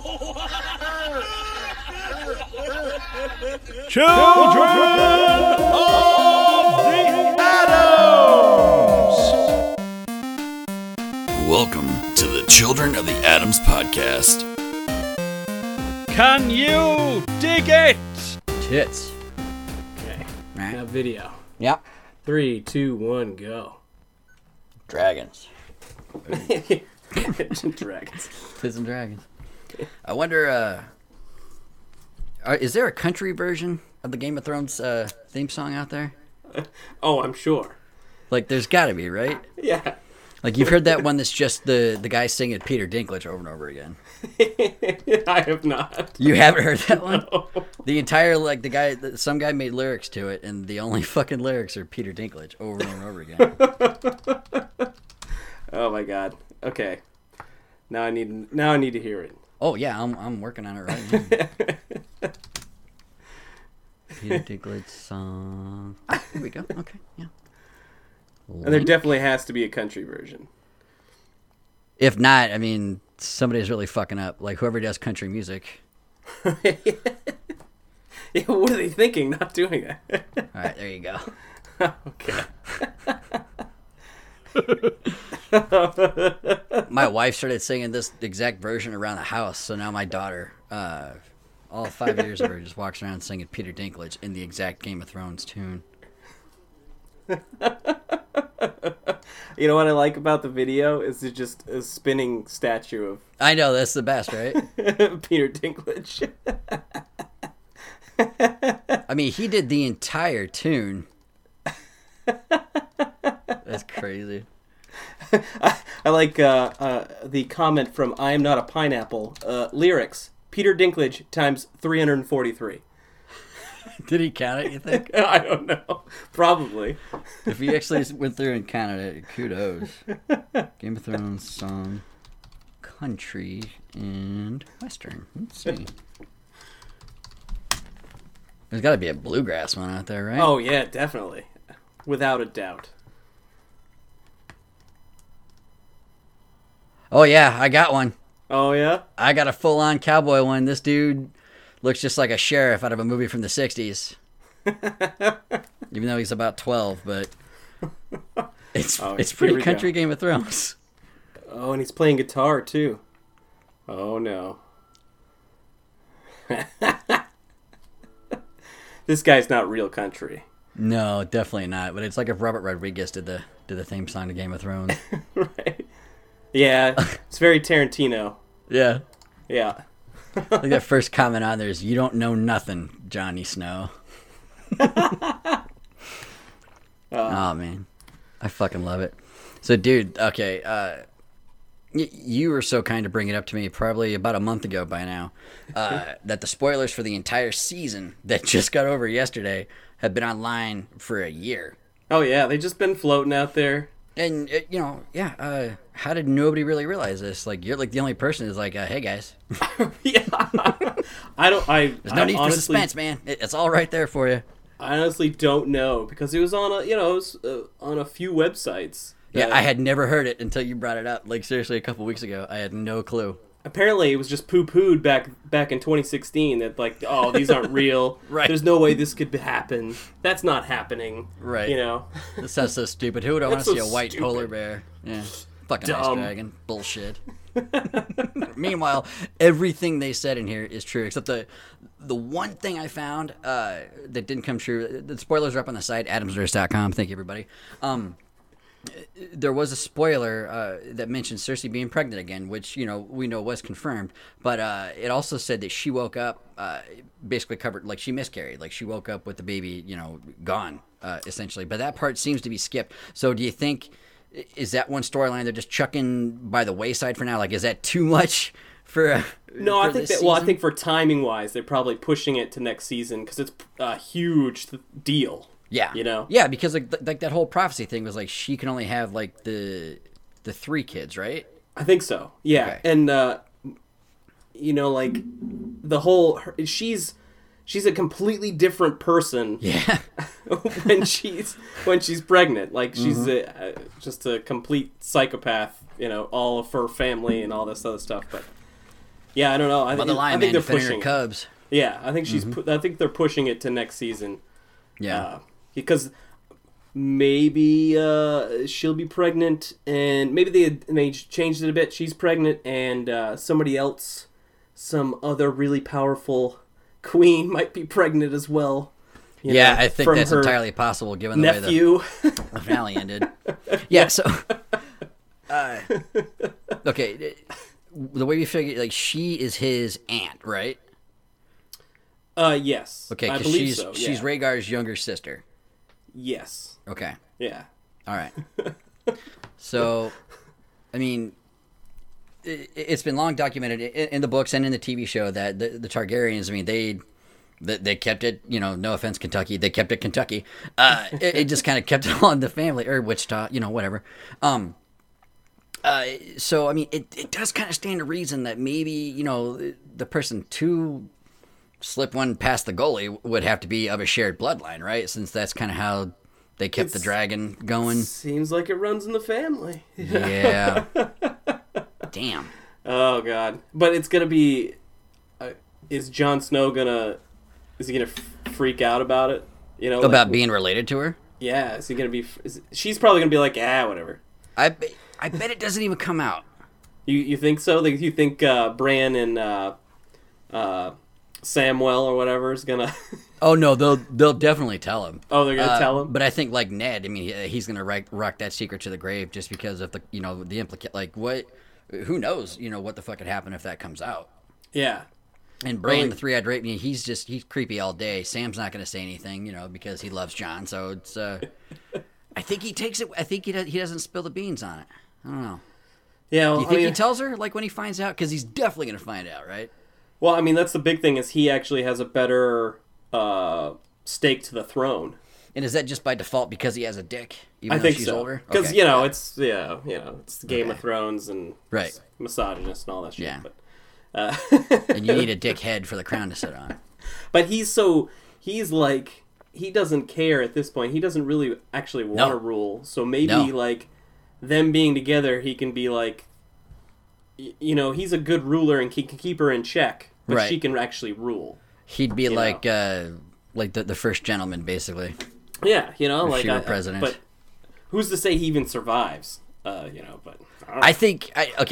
Children of the Addams! Welcome to the Children of the Addams podcast. Can you dig it? Tits. Okay. Right. Now video. Yep. 3, 2, 1, go. Dragons. Dragons. Tits and dragons. I wonder, is there a country version of the Game of Thrones theme song out there? Oh, I'm sure. Like, there's gotta be, right? Yeah. Like, you've heard that one that's just the guy singing Peter Dinklage over and over again. I have not. You haven't heard that one? No. The entire, like, some guy made lyrics to it, and the only fucking lyrics are Peter Dinklage over and over again. Oh my god. Okay. Now I need to hear it. Oh, yeah, I'm working on it right now. Peter Dinklage song. Here we go. Okay, yeah. And there definitely has to be a country version. If not, I mean, somebody's really fucking up. Like, whoever does country music. Yeah, what are they thinking not doing that? All right, there you go. Okay. My wife started singing this exact version around the house, so now my daughter, all 5 years of her, just walks around singing Peter Dinklage in the exact Game of Thrones tune. You know what I like about the video is it's just a spinning statue of I know, that's the best, right? Peter Dinklage. I mean, he did the entire tune. That's crazy. I like the comment from I Am Not a Pineapple. Lyrics, Peter Dinklage times 343. Did he count it, you think? I don't know. Probably. If he actually went through and counted it, kudos. Game of Thrones song, country, and western. Let's see. There's got to be a bluegrass one out there, right? Oh, yeah, definitely. Without a doubt. Oh, yeah, I got one. Oh, yeah? I got a full-on cowboy one. This dude looks just like a sheriff out of a movie from the 60s. Even though he's about 12, but it's pretty country Game of Thrones. Oh, and he's playing guitar, too. Oh, no. This guy's not real country. No, definitely not. But it's like if Robert Rodriguez did the theme song to Game of Thrones. Right. Yeah, it's very Tarantino. Yeah. Yeah. Like that first comment on there is, "You don't know nothing, Johnny Snow." Oh, man. I fucking love it. So, dude, okay, you were so kind to bring it up to me probably about a month ago by now, that the spoilers for the entire season that just got over yesterday have been online for a year. Oh, yeah, they've just been floating out there. And, how did nobody really realize this? Like, you're like the only person who's like, hey, guys. Yeah. There's no need for suspense, man. It's all right there for you. I honestly don't know because it was on on a few websites. Yeah, I had never heard it until you brought it up. Like, seriously, a couple weeks ago. I had no clue. Apparently, it was just poo-pooed back in 2016 that, like, oh, these aren't real. Right. There's no way this could happen. That's not happening. Right. You know? This sounds so stupid. Who would want to see a white stupid. polar bear? Yeah. Fucking ice Dumb. dragon. Bullshit. Meanwhile, everything they said in here is true, except the one thing I found that didn't come true. The spoilers are up on the site, adamsverse.com. Thank you, everybody. There was a spoiler that mentioned Cersei being pregnant again, which, we know was confirmed. But it also said that she woke up, basically covered, like she miscarried. Like she woke up with the baby, gone, essentially. But that part seems to be skipped. So do you think, is that one storyline they're just chucking by the wayside for now? Like, is that too much for No, for I think this that. Well, I season? think for timing wise, they're probably pushing it to next season because it's a huge deal. Yeah. Yeah, because like that whole prophecy thing was like she can only have like the 3 kids, right? I think so. Yeah, Okay. and like the whole she's a completely different person. Yeah. when she's pregnant, like she's just a complete psychopath. All of her family and all this other stuff. But Yeah, I don't know. I Mother think Lion, man, they're defending her pushing. cubs. Yeah, I think I think they're pushing it to next season. Yeah. Because maybe she'll be pregnant, and maybe they changed it a bit. She's pregnant, and somebody else, some other really powerful queen, might be pregnant as well. Yeah, I think from that's her entirely possible given the nephew. way the finale ended. Yeah, so okay, the way we figure, like, she is his aunt, right? Yes. Okay, I because believe so. she's Yeah. Rhaegar's younger sister. Yes. Okay, Yeah. all right. So, I mean, it's been long documented in the books and in the TV show that the Targaryens, I mean, they kept it, you know, no offense, Kentucky, they kept it Kentucky. It just kind of kept it all in the family, or Wichita, you know, whatever. So, I mean, it does kind of stand to reason that maybe, you know, the person to slip one past the goalie would have to be of a shared bloodline, right? Since that's kind of how they kept the dragon going. Seems like it runs in the family. Yeah. Damn. Oh God! But it's gonna be. Is Jon Snow Is he gonna freak out about it? You know, About being related to her? Yeah. Is he gonna be? She's probably gonna be like, whatever. I bet it doesn't even come out. You think so? Like, you think Bran and Samwell or whatever is gonna? Oh no, they'll definitely tell him. Oh, they're gonna tell him. But I think, like Ned, I mean, he's gonna rock that secret to the grave just because of the, you know, the implicate, like, what, who knows, you know, what the fuck could happen if that comes out. Yeah. And Bran, the three-eyed rape, he's creepy all day. Sam's not gonna say anything, you know, because he loves Jon. So it's, I think he takes it. I think he doesn't spill the beans on it. I don't know. Yeah. Well, Do you think he tells her, like, when he finds out? Because he's definitely gonna find out, right? Well, I mean, that's the big thing, is he actually has a better stake to the throne. And is that just by default because he has a dick? Even I though think she's so. older? Because Okay. it's Game of Thrones and Right. it's misogynist and all that shit. Yeah. But, And you need a dick head for the crown to sit on. but he's like, he doesn't care at this point. He doesn't really actually want to rule. So maybe like them being together, he can be like, you know, he's a good ruler and he can keep her in check, but Right. she can actually rule. He'd be like the first gentleman, basically. Yeah, you know, like she were president. But who's to say he even survives? You know, but I don't know. I think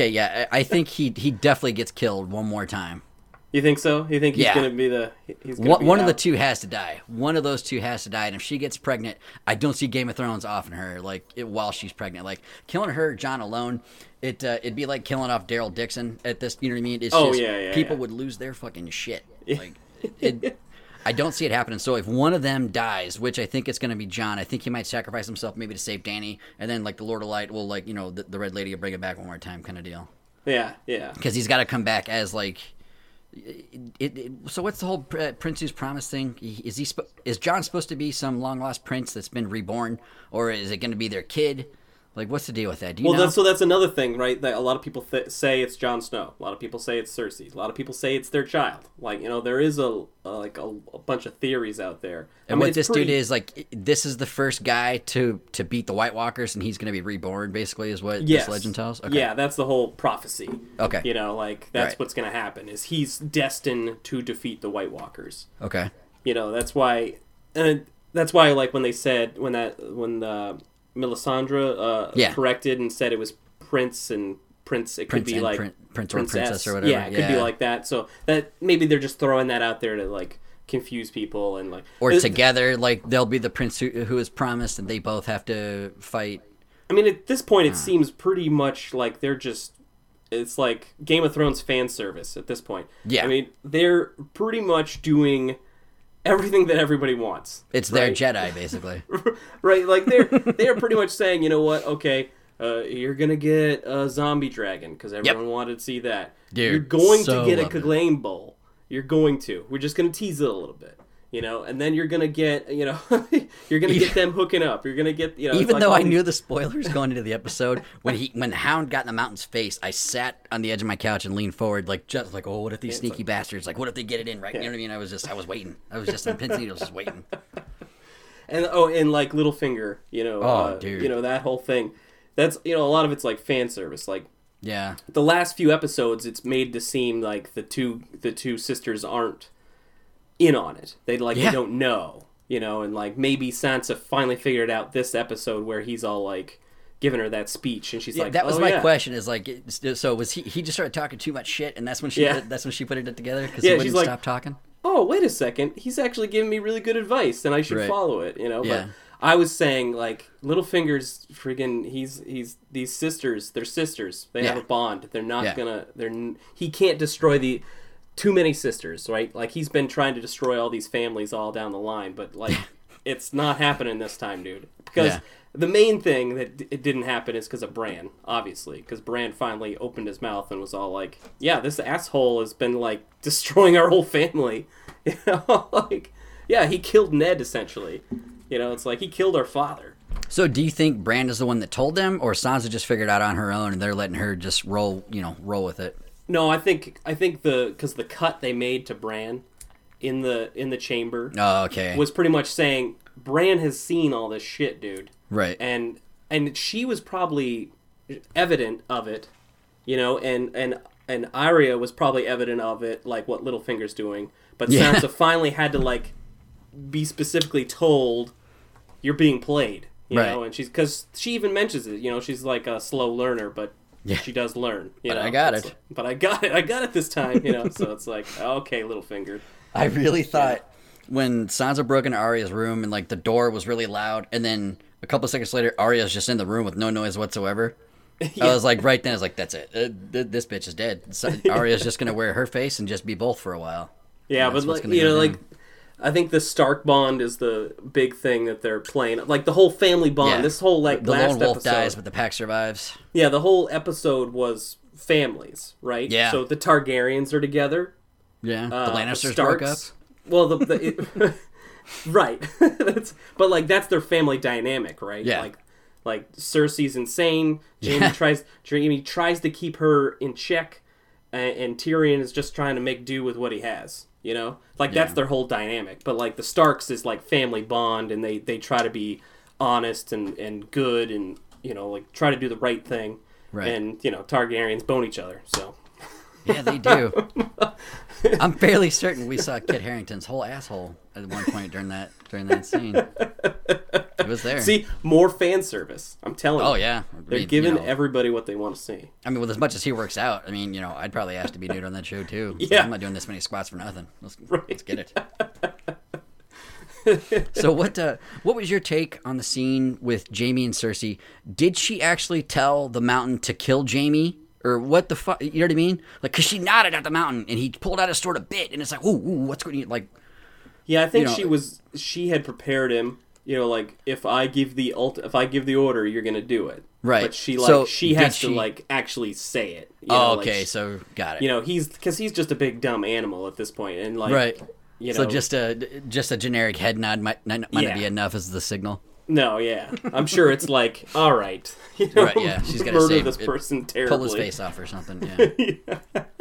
he definitely gets killed one more time. You think so? You think he's Yeah. going to be One of the two has to die. One of those two has to die, and if she gets pregnant, I don't see Game of Thrones offing her while she's pregnant. Like, killing her, Jon alone, it'd be like killing off Daryl Dixon at this. You know what I mean? It's people would lose their fucking shit. Like, I don't see it happening. So if one of them dies, which I think it's going to be Jon, I think he might sacrifice himself maybe to save Dany, and then like the Lord of Light will, like, you know, the Red Lady will bring it back one more time, kind of deal. Yeah, yeah. Because he's got to come back as like. So what's the whole Prince Who's Promised thing? Is Jon supposed to be some long lost prince that's been reborn, or is it going to be their kid? Like, what's the deal with that? Do you know? That's another thing, right? That a lot of people say it's Jon Snow. A lot of people say it's Cersei. A lot of people say it's their child. Like, you know, there is a bunch of theories out there. And what this dude is, like, this is the first guy to beat the White Walkers, and he's going to be reborn, basically, is what this legend tells? Okay. Yeah, that's the whole prophecy. Okay. You know, like, that's what's going to happen, is he's destined to defeat the White Walkers. Okay. You know, that's why, like, when they said, when the Melisandre corrected and said it was Prince, it could be like Prince or Princess or whatever. Yeah, it could be like that. So that maybe they're just throwing that out there to, like, confuse people, and like, or together, like, they'll be the prince who is promised, and they both have to fight. I mean, at this point, it seems pretty much like they're just. It's like Game of Thrones fan service at this point. Yeah. I mean, they're pretty much doing everything that everybody wants. It's their Jedi, basically. Right, like they're pretty much saying, you know what? Okay, you're gonna get a zombie dragon because everyone wanted to see that. Dude, you're going so to get a loved it. Clegane Bowl. You're going to. We're just gonna tease it a little bit, you know, and then you're gonna get, you know, you're gonna get them hooking up. You're gonna get, you know. Even though I knew the spoilers going into the episode, when Hound got in the Mountain's face, I sat on the edge of my couch and leaned forward, like, just like, oh, what if these sneaky bastards, like, what if they get it in right? You know what I mean? I was waiting. I was just on pins and needles, just waiting. And like Littlefinger, you know, dude. you know, that whole thing. That's, you know, a lot of it's like fan service. Like, Yeah. The last few episodes, it's made to seem like the two sisters aren't in on it. They don't know, and like maybe Sansa finally figured out this episode where he's all like giving her that speech, and she's like, that was "Oh, my yeah." question. Is like, so was he just started talking too much shit, and that's when she put it together because he Yeah, wouldn't she's like, stop talking. "Oh, wait a second, he's actually giving me really good advice, and I should Right. follow it." Yeah. But I was saying like Littlefinger's freaking he's these sisters, they're sisters. They have Yeah. a bond. They're not Yeah. gonna he can't destroy too many sisters, right? Like he's been trying to destroy all these families all down the line, but like it's not happening this time, dude. Because Yeah. the main thing that it didn't happen is because of Bran, obviously. Because Bran finally opened his mouth and was all like, "Yeah, this asshole has been like destroying our whole family." Like, yeah, he killed Ned essentially. It's like he killed our father. So do you think Bran is the one that told them, or Sansa just figured out on her own and they're letting her just roll with it? No, I think because the cut they made to Bran in the chamber Oh, okay. was pretty much saying Bran has seen all this shit, dude. Right. And she was probably evident of it, and Arya was probably evident of it, like what Littlefinger's doing. But Yeah. Sansa finally had to like be specifically told you're being played, Right. and because she even mentions it, she's like a slow learner, but Yeah. she does learn. But I got It's it. like, but I got it this time, so it's like, okay, Littlefinger. I really thought when Sansa broke into Arya's room and like the door was really loud, and then a couple seconds later Arya's just in the room with no noise whatsoever. I was like, right then, I was like, that's it. This bitch is dead. So Arya's just gonna wear her face and just be both for a while. Yeah, And that's but what's like gonna go like down. I think the Stark bond is the big thing that they're playing. Like the whole family bond. Yeah. This whole like The last lone wolf episode. dies, but the pack survives. Yeah, the whole episode was families, right? Yeah. So the Targaryens are together. Yeah, the Lannisters Starks, broke up. Well, right. But like that's their family dynamic, right? Yeah. Like Cersei's insane. Jamie tries to keep her in check, and Tyrion is just trying to make do with what he has. That's their whole dynamic. But like the Starks is like family bond, and they try to be honest and good, and like try to do the right thing. Right. And Targaryens bone each other. So Yeah, they do. I'm fairly certain we saw Kit Harington's whole asshole at one point during that scene. It was there. see, more fan service. I'm telling you. Oh yeah, They're I mean, giving everybody what they want to see. I mean, with as much as he works out, I mean, I'd probably ask to be nude on that show too. So Yeah. I'm not doing this many squats for nothing. Let's Right. get it. So what was your take on the scene with Jaime and Cersei? Did she actually tell the Mountain to kill Jaime? Or what the fuck? You know what I mean? Like, because she nodded at the Mountain, and he pulled out his sword a bit, and it's like, ooh, what's going on? Like, Yeah, I think she had prepared him. Like if I give the order, you're gonna do it. Right. But she So, she has did to she- actually say it. okay, so got it. He's just a big dumb animal at this point, and like Right. You So know, just a generic head nod might not Yeah. be enough as the signal. no, yeah, I'm sure it's like, all right, Right, yeah, she's gotta murder save this it, person terribly. Pull his face off or something. Yeah.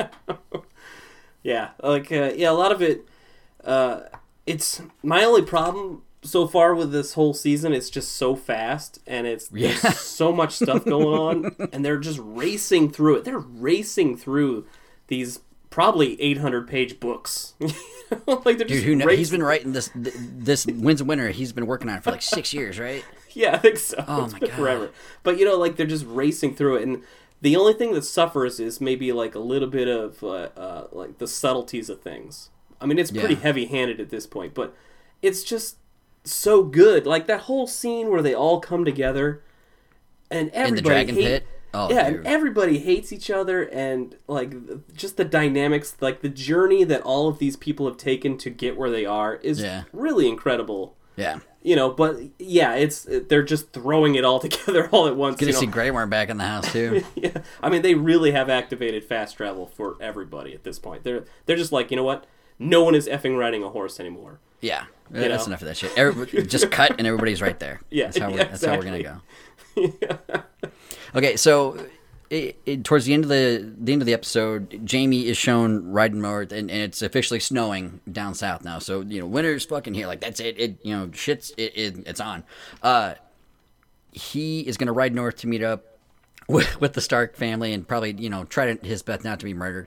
Yeah, a lot of it. It's my only problem so far with this whole season. It's just so fast, and there's so much stuff going on, and they're just racing through it. They're racing through these probably 800-page books. Like they're Dude, just who knows? racing. He's been writing this Winds of Winter. He's been working on it for like 6 years, right? Yeah, I think so. Oh It's my been God. forever. But like they're just racing through it, and the only thing that suffers is maybe like a little bit of like the subtleties of things. I mean, it's pretty Yeah. heavy-handed at this point, but it's just so good. Like that whole scene where they all come together, and everybody In the dragon pit. Oh, yeah, dude. and everybody hates each other, and like just the dynamics, like the journey that all of these people have taken to get where they are is Yeah. really incredible. Yeah. But yeah, they're just throwing it all together all at once. Good to see Grey Worm back in the house too. Yeah, I mean, they really have activated fast travel for everybody at this point. They're just like, you know what? No one is effing riding a horse anymore. Yeah, You that's know? enough of that shit. Just cut and everybody's right there. Yeah, that's how we're gonna exactly. go. Okay, so towards the end of the episode, Jaime is shown riding north, and it's officially snowing down south now. So winter's fucking here. Like that's it. It's on. He is gonna ride north to meet up with the Stark family and probably try his best not to be murdered.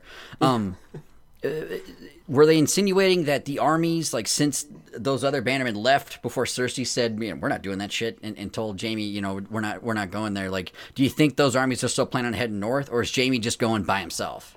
Were they insinuating that the armies, like, since those other Bannermen left before Cersei said, we're not doing that shit, and told Jaime, we're not going there? Like, do you think those armies are still planning on heading north, or is Jaime just going by himself?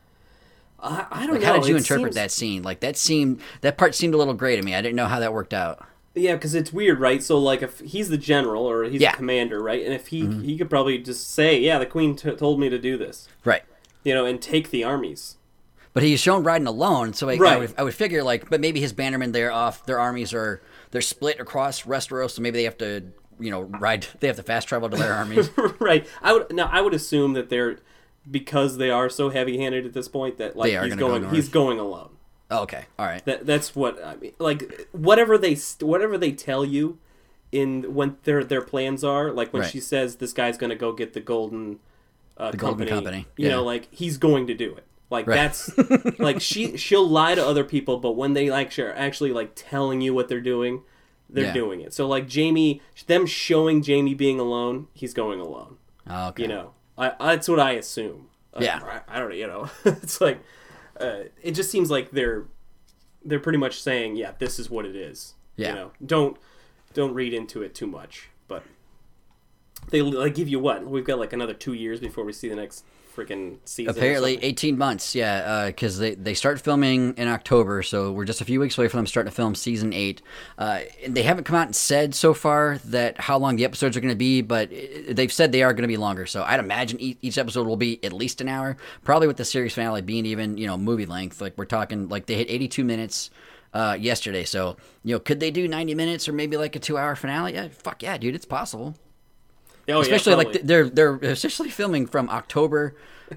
I don't know. How did you interpret that scene? Like, that part seemed a little gray to me. I didn't know how that worked out. Yeah, because it's weird, right? So, like, if he's the general or he's the commander, right? And if he could probably just say, yeah, the queen told me to do this. Right. And take the armies. But he's shown riding alone, so I would figure, like, but maybe his Bannermen, their armies they're split across Westeros, so maybe they have to, they have to fast travel to their armies. Right. I would assume that because they are so heavy-handed at this point that, like, he's going alone. Oh, okay, all right. That's what I mean. Like, whatever they tell you when their plans are, like when she says this guy's going to go get the Golden Company. Like, he's going to do it. Like, that's like she'll lie to other people, but when they like are actually like telling you what they're doing, they're doing it. So like them showing Jaime being alone, he's going alone. Oh, okay. That's what I assume. Yeah. I don't know. It's like it just seems like they're pretty much saying, yeah, this is what it is. Yeah. Don't read into it too much. But they like give you what? We've got like another 2 years before we see the next freaking season. Apparently 18 months, because they start filming in October, so we're just a few weeks away from them starting to film season 8. They haven't come out and said so far that how long the episodes are going to be, but they've said they are going to be longer, so I'd imagine each episode will be at least an hour, probably with the series finale being even movie length. Like, we're talking, like, they hit 82 minutes yesterday, so could they do 90 minutes or maybe like a 2-hour finale? Yeah, fuck yeah, dude, it's possible. Especially like they're essentially filming from October,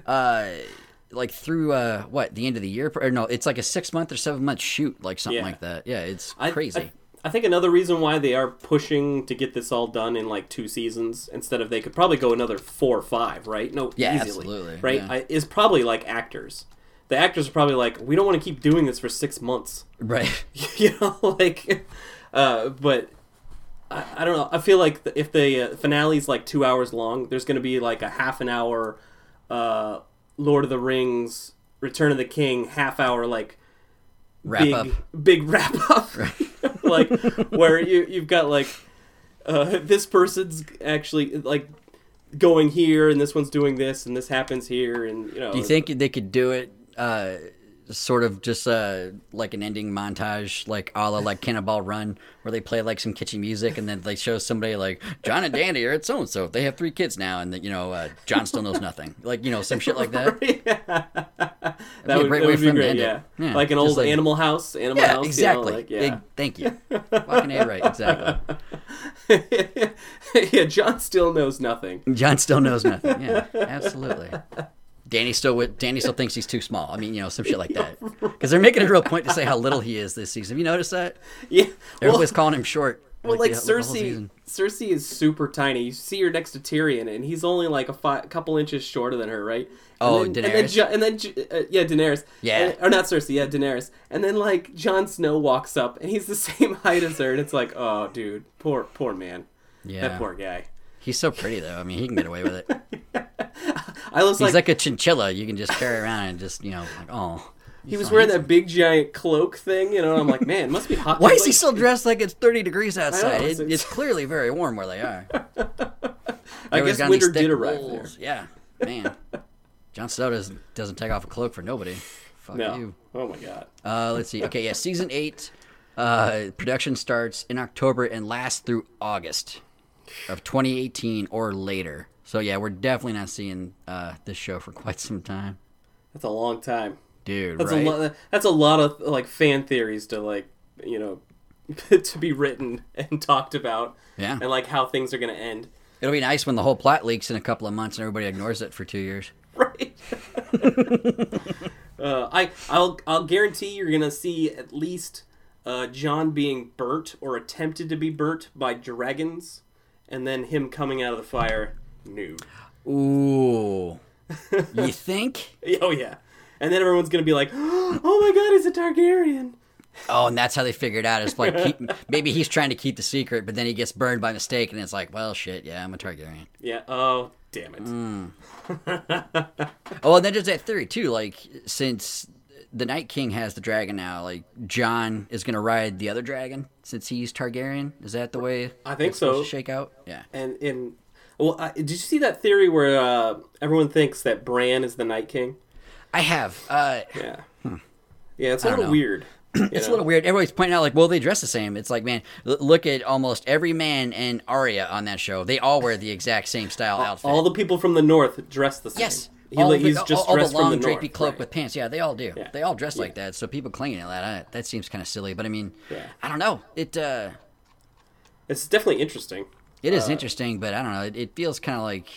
like through the end of the year? Or no, it's like a 6-month or 7-month shoot, like something like that. Yeah, it's crazy. I think another reason why they are pushing to get this all done in like 2 seasons instead of they could probably go another 4 or 5, right? No, easily, absolutely, right? Is probably like actors. The actors are probably like, we don't want to keep doing this for 6 months, right? But. I don't know. I feel like if the finale's like 2 hours long, there's going to be like a half an hour Lord of the Rings, Return of the King, half hour like big wrap up, right. Like where you've got like this person's actually like going here and this one's doing this and this happens here and Do you think they could do it? Sort of just like an ending montage, like a la like Cannonball Run, where they play like some kitschy music, and then they show somebody like John and Danny are at so and so. They have 3 kids now, and John still knows nothing. Like some shit like that. That would be great. Yeah, like an old Animal House. House. Exactly. Thank you. Fucking A right. Exactly. Yeah, John still knows nothing. Yeah, absolutely. Danny still thinks he's too small. I mean, some shit like that. Because they're making a real point to say how little he is this season. Have you noticed that? Yeah. Everybody's calling him short. Well, like Cersei is super tiny. You see her next to Tyrion, and he's only like a couple inches shorter than her, right? Daenerys. And then Daenerys. Yeah. Or not Cersei, Daenerys. And then like Jon Snow walks up, and he's the same height as her, and it's like, oh, dude, poor man. Yeah. That poor guy. He's so pretty, though. I mean, he can get away with it. He's like a chinchilla. You can just carry around and just, like, oh. He was wearing that big giant cloak thing, and I'm like, man, it must be hot. Why is he still dressed like it's 30 degrees outside? It's clearly very warm where they are. I guess winter did arrive there. Yeah, man. Jon Snow doesn't take off a cloak for nobody. Fuck you. Oh, my God. Let's see. Okay, yeah, Season 8 production starts in October and lasts through August of 2018 or later. So yeah, we're definitely not seeing this show for quite some time. That's a long time, dude. That's a lot of like fan theories to like to be written and talked about. Yeah, and like how things are gonna end. It'll be nice when the whole plot leaks in a couple of months and everybody ignores it for 2 years. Right. I'll guarantee you're gonna see at least Jon being burnt or attempted to be burnt by dragons, and then him coming out of the fire nude. Ooh. You think? Oh, yeah. And then everyone's going to be like, oh my God, he's a Targaryen. Oh, and that's how they figured out. It's like, maybe he's trying to keep the secret, but then he gets burned by mistake, and it's like, well, shit, yeah, I'm a Targaryen. Yeah, oh, damn it. Oh, and then there's that theory too. Like, since the Night King has the dragon now, like Jon is gonna ride the other dragon since he's Targaryen. Is that the way? I think it's supposed so. to shake out. Yeah. And well, did you see that theory where everyone thinks that Bran is the Night King? I have. Yeah. Yeah, it's a I don't little know. weird. It's a little weird. Everybody's pointing out, like, well, they dress the same. It's like, man, look at almost every man in Arya on that show. They all wear the exact same style outfit. All the people from the north dress the same. Yes. He's just all the dressed long from the drapey north. cloak right. with pants. Yeah, they all do. Yeah. They all dress like that. So people clinging to that seems kind of silly. But I mean, Yeah. I don't know. It It's definitely interesting. it is interesting, but I don't know. It feels kind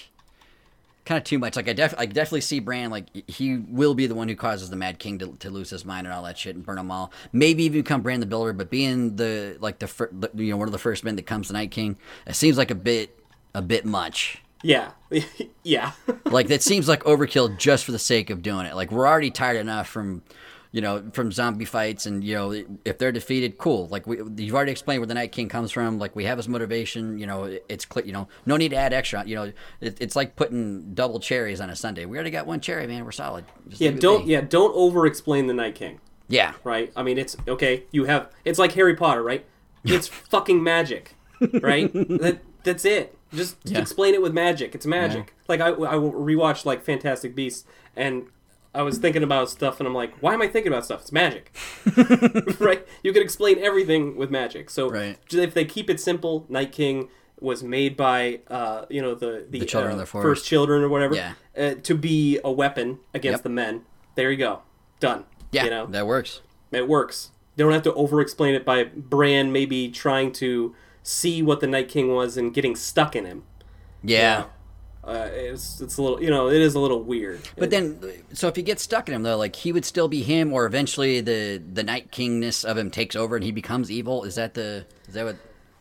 of too much. Like I definitely see Bran, like he will be the one who causes the Mad King to lose his mind and all that shit and burn them all. Maybe even become Bran the Builder, but being the one of the first men that comes the Night King, it seems like a bit much. Yeah. Yeah. Like that seems like overkill just for the sake of doing it. Like we're already tired enough from zombie fights, and if they're defeated, cool. Like you've already explained where the Night King comes from. Like we have his motivation. It's clear. No need to add extra. It's like putting double cherries on a sundae. We already got one cherry, man. We're solid. Just leave it be. Don't over-explain the Night King. Yeah. Right? I mean, it's okay. It's like Harry Potter, right? It's fucking magic, right? That's it. Just explain it with magic. It's magic. Yeah. Like I rewatched like Fantastic Beasts, and I was thinking about stuff, and I'm like, why am I thinking about stuff? It's magic, right? You can explain everything with magic. So if they keep it simple, Night King was made by the children of the forest. first children or whatever, Yeah. To be a weapon against the men. There you go, done. Yeah, that works. It works. They don't have to over-explain it by Bran maybe trying to see what the Night King was and getting stuck in him. Yeah. It's a little, it is a little weird. But then, so if he gets stuck in him, though, like he would still be him, or eventually the Night Kingness of him takes over and he becomes evil. Is that what?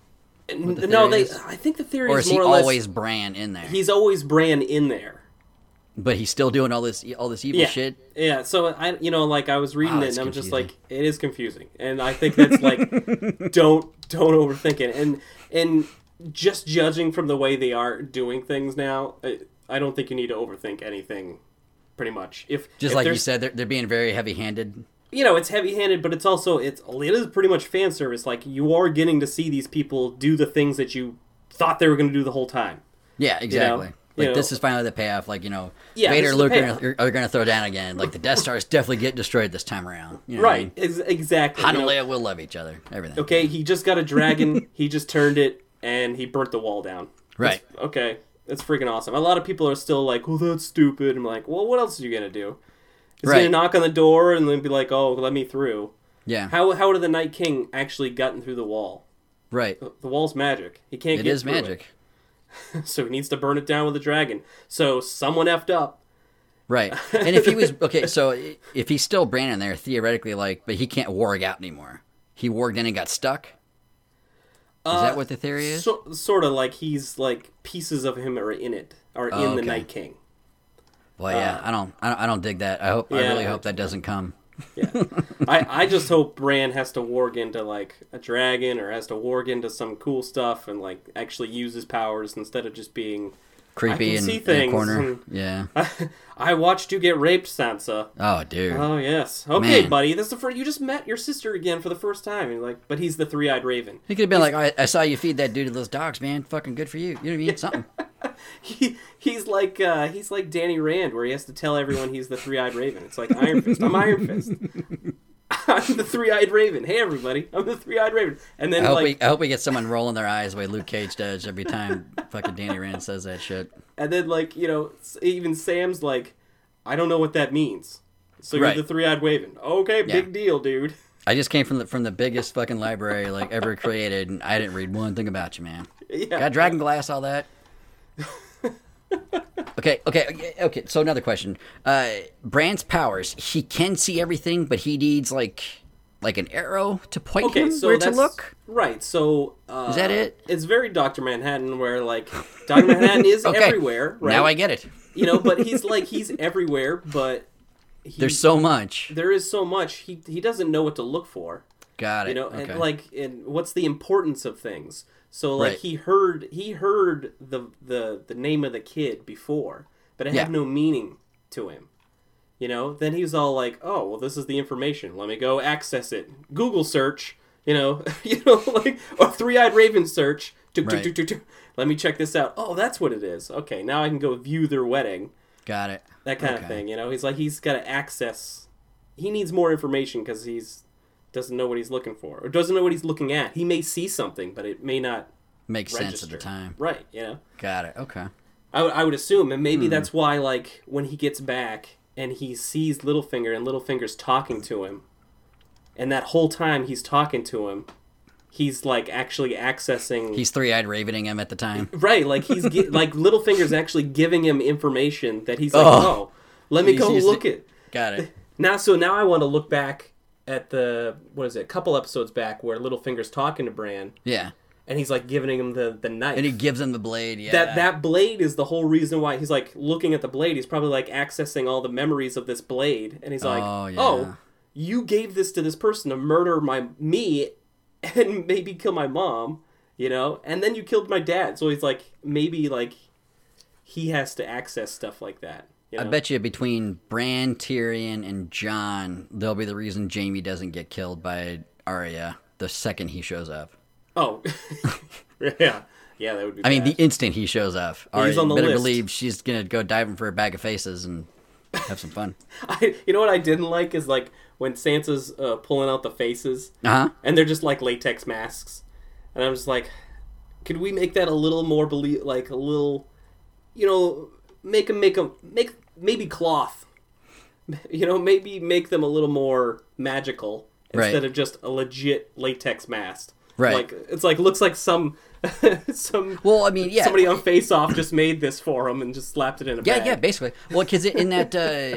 No, I think the theory Or is is he more or less always Bran in there? he's always Bran in there. But he's still doing all this evil shit. Yeah. So I was reading it that's and I was just confusing. like, it is confusing, and I think that's like, don't overthink it, and just judging from the way they are doing things now, I don't think you need to overthink anything. Pretty much, if Like you there's- said, they're being very heavy-handed. it's heavy-handed, but it's also it is pretty much fan service. Like you are getting to see these people do the things that you thought they were going to do the whole time. Yeah, exactly. This is finally the payoff. Like, Vader this and Luke is the are going to throw down again. Like, the Death Star is definitely getting destroyed this time around. You know Right, what I mean? exactly. Han and Leia will love each other. Everything. Okay, he just got a dragon, he just turned it, and he burnt the wall down. Right. That's freaking awesome. A lot of people are still like, oh, that's stupid. I'm like, well, what else are you going to do? He's Right. going to knock on the door and then be like, oh, let me through. Yeah. How did the Night King actually gotten through the wall? Right. The wall's magic. He can't It get is through magic. So he needs to burn it down with a dragon. So someone effed up. Right. And if he was okay, so if he's still Bran in there, theoretically, but he can't warg out anymore. He warged in and got stuck. Is that what the theory is? Sort of like he's like pieces of him are in the okay. Night King. Well, yeah, I don't dig that. I really hope that doesn't come. Yeah, I just hope Bran has to warg into like a dragon or has to warg into some cool stuff and like actually use his powers instead of just being Creepy see in a things corner. and- Yeah. I watched you get raped, Sansa. Oh, dude. Oh yes, okay, Man. buddy. This is the first you just met your sister again for the first time. And like, but he's the three-eyed raven. He could have been like, I saw you feed that dude to those dogs, man. Fucking good for you. You know what I mean? Something. He's like Danny Rand, where he has to tell everyone he's the three-eyed raven. It's like Iron Fist. I'm Iron Fist. I'm the three-eyed raven. Hey, everybody, I'm the three-eyed raven. And then I hope we get someone rolling their eyes the way Luke Cage does every time fucking Danny Rand says that shit. and then like even Sam's like, I don't know what that means. So you're Right. the three-eyed raven. Okay, Yeah. big deal, dude. I just came from the biggest fucking library ever created, and I didn't read one thing about you, man. Yeah. Got dragon glass, all that. Okay. So another question. Bran's powers. He can see everything, but he needs like an arrow to point Okay, him so where to that's look. right. So Is that it? It's very Dr. Manhattan, where like Dr. Manhattan is Okay. everywhere. Right? Now I get it. But he's everywhere. But There's so much. there is so much. He doesn't know what to look for. Got it. You know, Okay. and what's the importance of things? So like Right. he heard the name of the kid before, but it Yeah. had no meaning to him. You know, then he was all like, "Oh, well, this is the information. Let me go access it. Google search." You know, like or three-eyed raven search. Tuk, tuk, Right. tuk, tuk, tuk. Let me check this out. Oh, that's what it is. Okay, now I can go view their wedding. Got it. That kind of thing. You know, he's got to access. He needs more information because doesn't know what he's looking for or doesn't know what he's looking at. He may see something, but it may not Makes sense register. at the time. Right? You know. Got it. Okay. I would assume, and Hmm. maybe that's why, like, when he gets back and he sees Littlefinger and Littlefinger's talking to him, and that whole time he's talking to him, he's, like, actually accessing... He's three-eyed ravening him at the time. Right, like, like, Littlefinger's actually giving him information that he's like, oh let me go look at... Got it. Now I want to look back at the, a couple episodes back where Littlefinger's talking to Bran, Yeah. and he's, like, giving him the knife. And he gives him the blade. Yeah. That blade is the whole reason why he's like looking at the blade. He's probably like accessing all the memories of this blade, and he's like, Oh, yeah. "Oh, you gave this to this person to murder me, and maybe kill my mom, you know, and then you killed my dad." So he's like, maybe like he has to access stuff like that. You know? I bet you between Bran, Tyrion, and Jon, they'll be the reason Jaime doesn't get killed by Arya the second he shows up. Oh, yeah, that would be. I mean, bad. the instant he shows up, He's Arya on the better list. believe she's gonna go diving for a bag of faces and have some fun. You know what I didn't like is like when Sansa's pulling out the faces. Uh huh. And they're just like latex masks, and I'm just like, could we make that a little more like a little, you know, make maybe cloth, you know, maybe make them a little more magical instead Right. of just a legit latex mask. Right. Like it's like looks like some Well, I mean, yeah. somebody on Face Off just made this for him and just slapped it in a bag. Yeah, basically. Well, because in that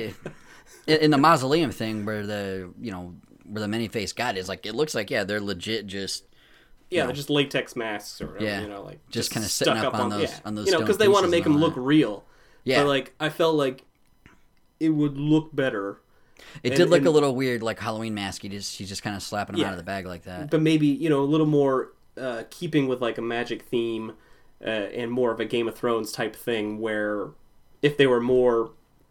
in the mausoleum thing where the many-faced god is, like, it looks like they're legit just Yeah, they're just latex masks or whatever, Yeah. you know, like Just kinda sitting stuck up on those you know, stone because they want to pieces make and them all look that. real. Yeah. But like I felt like it would look better. It And- did look and- a little weird, like Halloween mask. She's just kind of slapping him Yeah. out of the bag like that. But maybe, you know, a little more keeping with like a magic theme and more of a Game of Thrones type thing where if they were more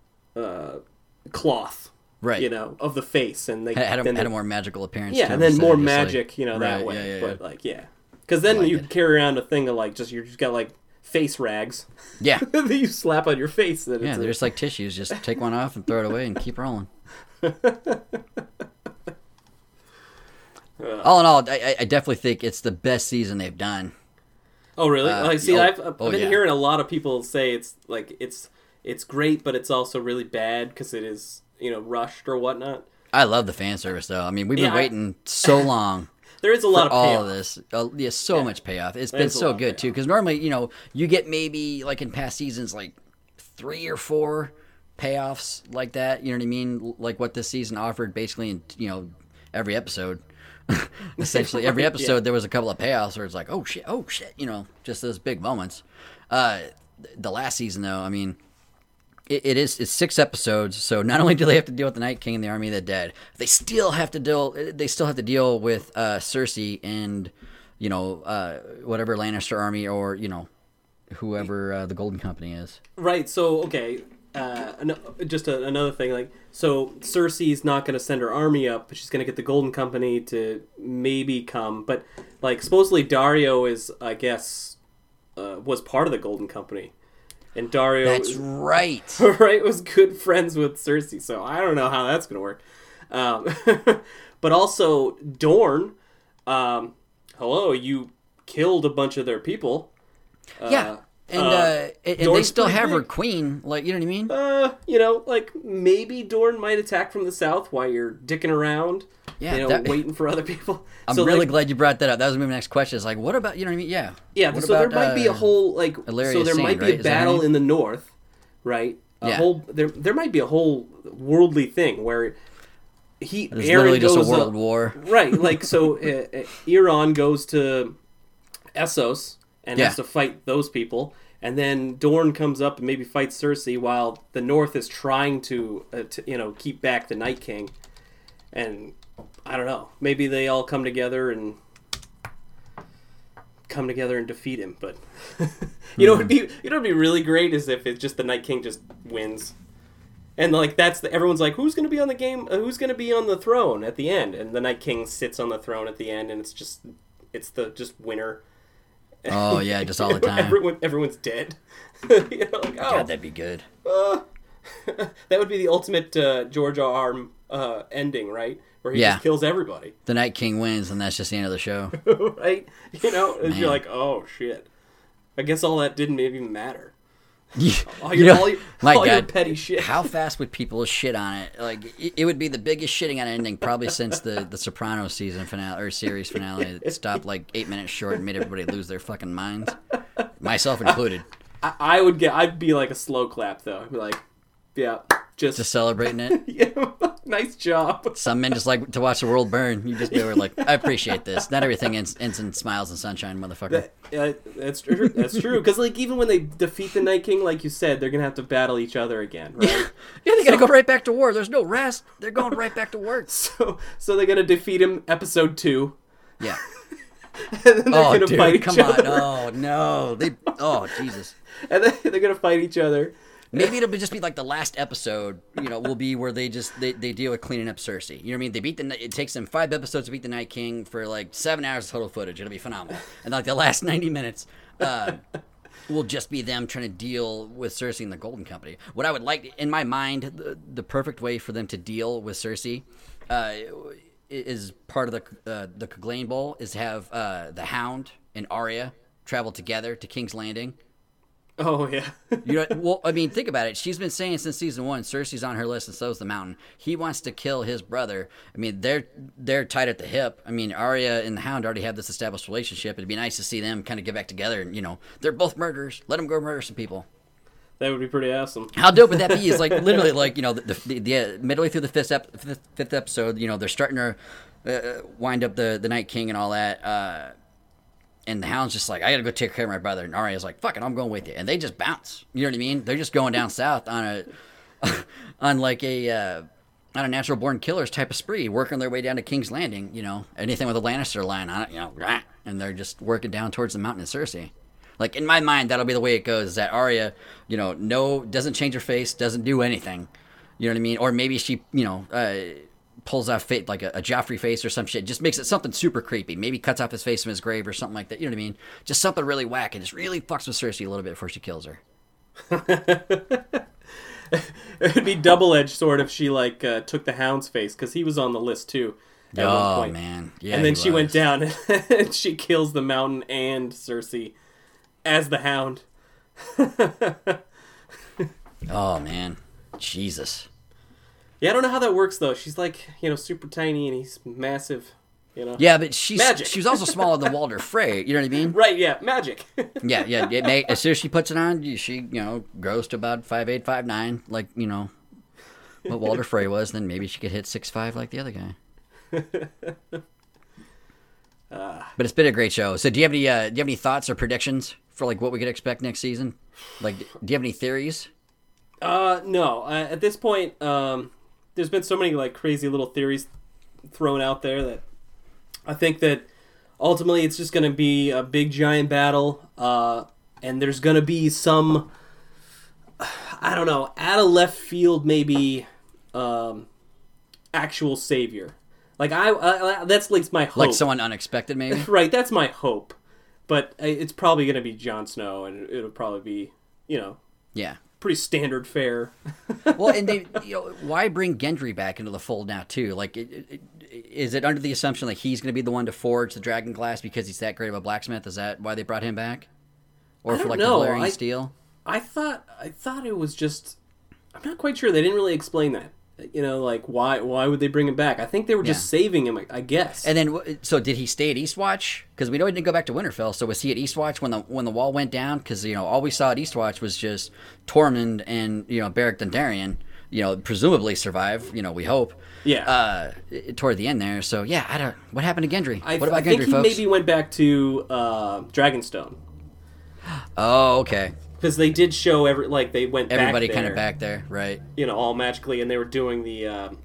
cloth, Right. you know, of the face and they Had then a more magical appearance. yeah, to and him then instead more of just, like- magic, you know, that Right, way. yeah. But like, yeah. Because then like you it. carry around a thing of like you just got like face rags Yeah. that you slap on your face. That Yeah, it's they're just like tissues. Just take one off and throw it away and keep rolling. All in all, I definitely think it's the best season they've done. Oh really? Like, see, I've been yeah. hearing a lot of people say it's like it's great, but it's also really bad because it is, you know, rushed or whatnot. I love the fan service, though. I mean, we've been Yeah, waiting so long There is a lot for of all payoff. of this. Yeah, so much payoff. It's been There's a so lot of good, too. payoff. Because normally, you know, you get maybe, like in past seasons, like 3 or 4 payoffs like that. You know what I mean? Like what this season offered basically in, you know, every episode. Essentially, every episode there was a couple of payoffs where it's like, oh shit, you know, just those big moments. The last season, though, I mean, it's 6 episodes, so not only do they have to deal with the Night King and the Army of the Dead, they still have to deal with Cersei and, you know, whatever Lannister army or, you know, whoever the Golden Company is. Right. So okay, another thing. Like, so Cersei's not going to send her army up, but she's going to get the Golden Company to maybe come. But like, supposedly Dario is, I guess, was part of the Golden Company, and Dario. That's right. Right, was good friends with Cersei, so I don't know how that's going to work. But also, Dorne, hello, you killed a bunch of their people. Yeah. And they Dorne's still pretty have her big. queen, like, you know what I mean? You know, like, maybe Dorne might attack from the south while you're dicking around, Yeah, you know, that- waiting for other people. I'm So, really like, glad you brought that up. That was my next question. Is like, what about, you know what I mean? Yeah. Yeah, What so there about, might be a whole, like, Illyria so there Sand, might be right? a Is that her battle name? in the north, right? Yeah. There might be a whole worldly thing where There's Aaron literally just a goes world up- war. Right, like, so Euron goes to Essos and Yeah. has to fight those people, and then Dorne comes up and maybe fights Cersei while the North is trying to you know, keep back the Night King, and I don't know. Maybe they all come together and defeat him. But it'd be really great is if it's just the Night King just wins, and like everyone's like, who's gonna be on the game? Who's gonna be on the throne at the end? And the Night King sits on the throne at the end, and it's the winner. Oh yeah, just all the time. Everyone's dead. Like, oh, God, that'd be good. That would be the ultimate George R. R. Ending, right? Where he just kills everybody. The Night King wins, and that's just the end of the show. Right? And you're like, oh shit. I guess all that didn't even matter. All your petty shit. How fast would people shit on it? Like it would be the biggest shitting on ending probably since the Sopranos season finale or series finale. It stopped like 8 minutes short and made everybody lose their fucking minds, myself included. I'd be like a slow clap though. I'd be like, yeah, just celebrating it. Yeah, nice job. Some men just like to watch the world burn. You just be like, I appreciate this. Not everything ends in smiles and sunshine, motherfucker. That's true. That's true. Because like even when they defeat the Night King, like you said, they're gonna have to battle each other again, right? Yeah, they gotta go right back to war. There's no rest. They're going right back to work. So they're gonna defeat him episode 2. Yeah. And then they're gonna fight each other. Come on. Oh no. Oh Jesus. And then they're gonna fight each other. Maybe it'll just be like the last episode, will be where they deal with cleaning up Cersei. You know what I mean? It takes them 5 episodes to beat the Night King for like 7 hours of total footage. It'll be phenomenal. And like the last 90 minutes will just be them trying to deal with Cersei and the Golden Company. What I would like, in my mind, the perfect way for them to deal with Cersei is part of the Clegane Bowl is to have the Hound and Arya travel together to King's Landing. Oh yeah. Well, I mean, think about it. She's been saying since season 1, Cersei's on her list, and so's the Mountain. He wants to kill his brother. I mean, they're tied at the hip. I mean, Arya and the Hound already have this established relationship. It'd be nice to see them kind of get back together, and they're both murderers. Let them go murder some people. That would be pretty awesome. How dope would that be? It's like literally like the midway through the fifth episode, they're starting to wind up the Night King and all that. And the Hound's just like, I gotta go take care of my brother. And Arya's like, fuck it, I'm going with you. And they just bounce. You know what I mean? They're just going down south on a natural born killers type of spree, working their way down to King's Landing. Anything with a Lannister line on it. And they're just working down towards the Mountain of Cersei. Like in my mind, that'll be the way it goes. Is that Arya, doesn't change her face, doesn't do anything. You know what I mean? Or maybe she, pulls off like a Joffrey face or some shit. Just makes it something super creepy. Maybe cuts off his face from his grave or something like that. You know what I mean? Just something really whack and just really fucks with Cersei a little bit before she kills her. It'd be double-edged sword if she took the Hound's face, because he was on the list too at one point. Man. Yeah, and then she went down and she kills the Mountain and Cersei as the Hound. Oh man. Jesus. Yeah, I don't know how that works though. She's like, super tiny and he's massive, Yeah, but she's magic. She was also smaller than Walder Frey. You know what I mean? Right? Yeah, magic. Yeah. As soon as she puts it on, she grows to about 5'8", 5'9", like what Walder Frey was. Then maybe she could hit 6'5" like the other guy. But it's been a great show. So do you have any thoughts or predictions for like what we could expect next season? Like, do you have any theories? No. At this point, there's been so many like crazy little theories thrown out there that I think that ultimately it's just going to be a big giant battle, and there's going to be some, I don't know, out of left field maybe actual savior. Like that's like my hope. Like someone unexpected, maybe. Right, that's my hope. But it's probably going to be Jon Snow, and it'll probably be Yeah. pretty standard fare. Well, and they, why bring Gendry back into the fold now too? Like, is it under the assumption that he's going to be the one to forge the dragon glass because he's that great of a blacksmith? Is that why they brought him back? Or for like the Valyrian steel? I thought it was just. I'm not quite sure. They didn't really explain that. Like why would they bring him back? I think they were just saving him, I guess. And then, so did he stay at Eastwatch? Because we know he didn't go back to Winterfell. So was he at Eastwatch when the wall went down? Because all we saw at Eastwatch was just Tormund and Beric Dondarrion. Presumably survive. We hope. Yeah. Toward the end there. So yeah, what happened to Gendry? What about I think Gendry, he folks? maybe went back to Dragonstone. Oh, okay. Because they did show they went everybody back kind of back there, right? All magically, and they were doing the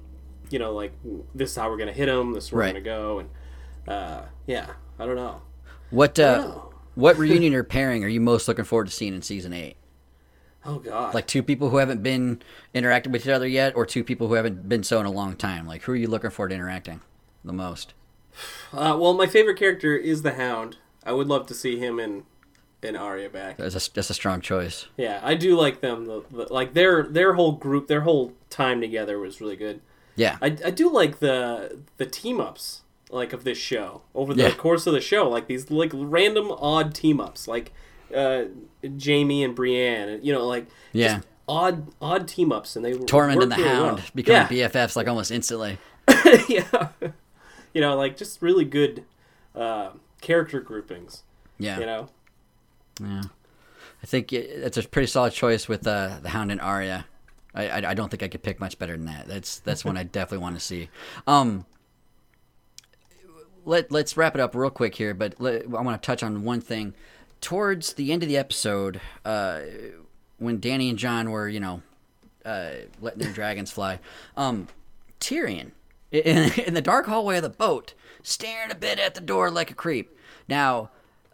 like this is how we're gonna hit him. This is where Right. we're gonna go, and I don't know. What know. what reunion or pairing are you most looking forward to seeing in season 8? Oh God, Like two people who haven't been interacting with each other yet, or two people who haven't been so in a long time. Like who are you looking forward to interacting the most? well, my favorite character is the Hound. I would love to see him and Arya back. That's a strong choice. Yeah, I do like them. Like their whole group, their whole time together was really good. Yeah. I do like the team ups like of this show over the Yeah. course of the show, like these like random odd team ups, like Jamie and Brienne, like Yeah. just odd team ups, and they Tormund work and the really Hound well. becoming yeah. BFFs like almost instantly. yeah, like just really good character groupings. Yeah. Yeah. I think it's a pretty solid choice with the Hound and Arya. I don't think I could pick much better than that. That's one I definitely want to see. Let's wrap it up real quick here, but I want to touch on one thing. Towards the end of the episode, when Dany and Jon were, letting their dragons fly, Tyrion, in the dark hallway of the boat, staring a bit at the door like a creep. Now,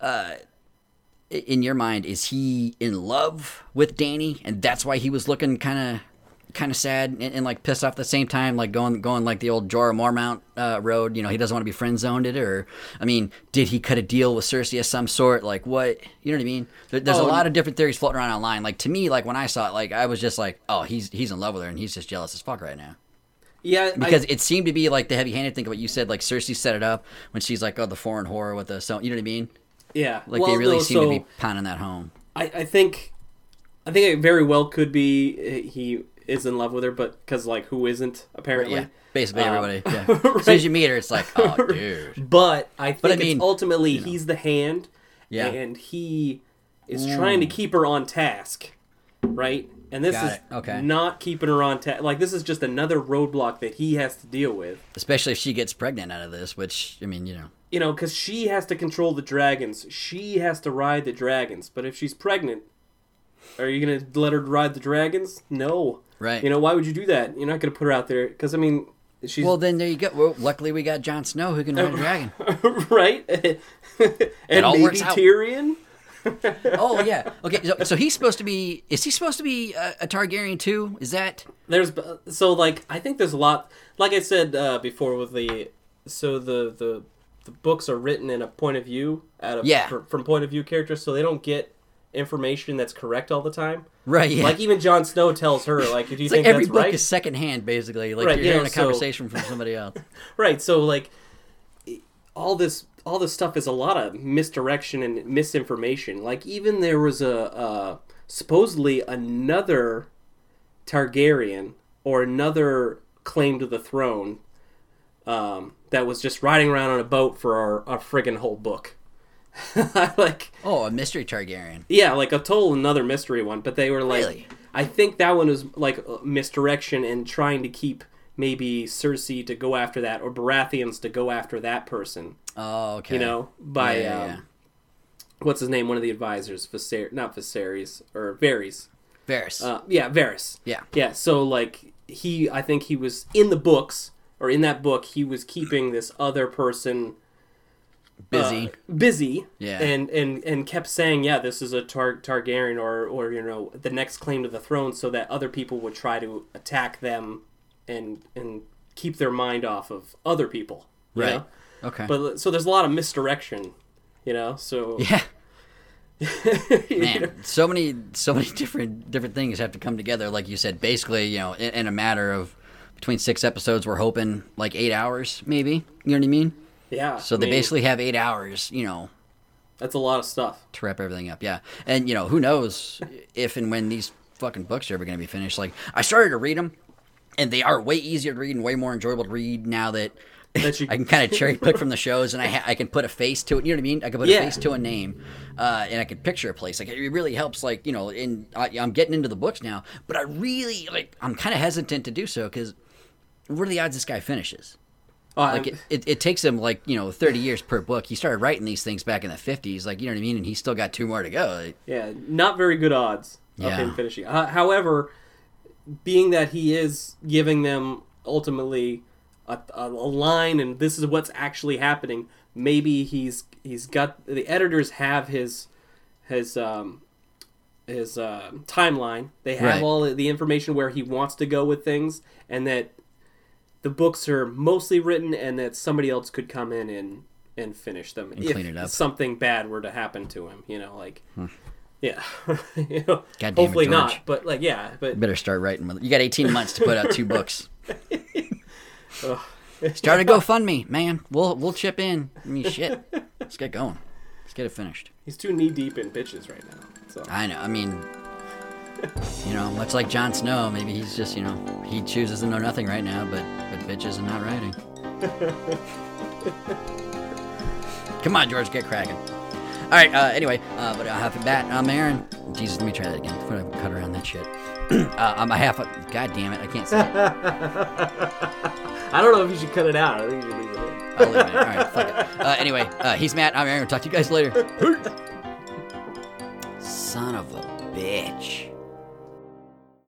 in your mind, is he in love with Dany, and that's why he was looking kind of sad and like pissed off at the same time, like going like the old Jorah Mormont road? He doesn't want to be friend zoned, or I mean, did he cut a deal with Cersei of some sort? Like what? You know what I mean? There's a lot of different theories floating around online. Like to me, like when I saw it, like I was just like, oh, he's in love with her, and he's just jealous as fuck right now. Yeah, Because it seemed to be like the heavy-handed thing of what you said, like Cersei set it up when she's like, oh, the foreign whore with the, so you know what I mean? yeah. Like they really seem to be pounding that home. I think it very well could be he is in love with her, but because like who isn't apparently? Yeah, basically everybody. Yeah. right. As soon as you meet her, it's like, oh, dude. But I think I mean, it's ultimately he's the Hand, Yeah. and he is trying to keep her on task, right? And this Got is it. Okay. not keeping her on task. Like this is just another roadblock that he has to deal with. Especially if she gets pregnant out of this, which, I mean, Because she has to control the dragons. She has to ride the dragons. But if she's pregnant, are you going to let her ride the dragons? No. Right. Why would you do that? You're not going to put her out there. Because, I mean, she's... Well, then there you go. Well, luckily we got Jon Snow who can ride a dragon. right? And all maybe works out. Tyrion? Oh, yeah. Okay, so he's supposed to be... Is he supposed to be a Targaryen too? Is that... I think there's a lot... Like I said before with the... So the books are written in a point of view from point of view characters, so they don't get information that's correct all the time. Right, yeah. Like even Jon Snow tells her, like, if you It's think like every that's book right, is secondhand, basically. Like Right, you're hearing a conversation from somebody else. right? So like, all this stuff is a lot of misdirection and misinformation. Like even there was a supposedly another Targaryen or another claim to the throne that was just riding around on a boat for a friggin' whole book. Like, Oh, a mystery Targaryen. yeah, like a total another mystery one, but they were like, Really? I think that one was like misdirection and trying to keep maybe Cersei to go after that or Baratheons to go after that person. Oh, okay. By Yeah. what's his name? One of the advisors, not Viserys or Varys. Varys. Yeah, Varys. Yeah. Yeah. So like I think he was in the books or in that book, he was keeping this other person busy, Yeah. and kept saying, yeah, this is a Targaryen or the next claim to the throne, so that other people would try to attack them and keep their mind off of other people, you Right. know? Okay. But so there's a lot of misdirection, so yeah. Man, so many different things have to come together, like you said. Basically, in a matter of between 6 episodes, we're hoping like 8 hours, maybe. You know what I mean? yeah. So they basically have 8 hours, that's a lot of stuff. to wrap everything up. Yeah, and who knows if and when these fucking books are ever going to be finished. Like I started to read them, and they are way easier to read and way more enjoyable to read now that. I can kind of cherry pick from the shows, and I can put a face to it. You know what I mean? I can put a face to a name, and I can picture a place. Like it really helps. Like I'm getting into the books now, but I really I'm kind of hesitant to do so because what are the odds this guy finishes? It takes him 30 years per book. He started writing these things back in the 50s, you know what I mean, and he's still got 2 more to go. Yeah, not very good odds of Yeah. him finishing. However, being that he is giving them ultimately a line and this is what's actually happening. Maybe he's got the editors have his timeline. They have Right. all the information where he wants to go with things, and that the books are mostly written, and that somebody else could come in and finish them And if clean it up. something bad were to happen to him. Yeah. You know, God damn it, hopefully George. not, but like yeah, but Better start writing. You got 18 months to put out 2 books. Start a GoFundMe, man. We'll chip in. I mean, shit. Let's get going. Let's get it finished. he's too knee deep in bitches right now. So I know. I mean, much like Jon Snow, maybe he's just, he chooses to know nothing right now, but bitches and not writing. Come on, George, get cracking. All right. Anyway, but half a bat. I'm Aaron. Jesus, let me try that again. I'm gonna cut around that shit. I'm a half. God damn it, I can't say it. I don't know if you should cut it out. I think you should leave it in. I'll leave it in. All right, fuck it. Anyway, he's Matt. I'm Aaron. Talk to you guys later. Son of a bitch.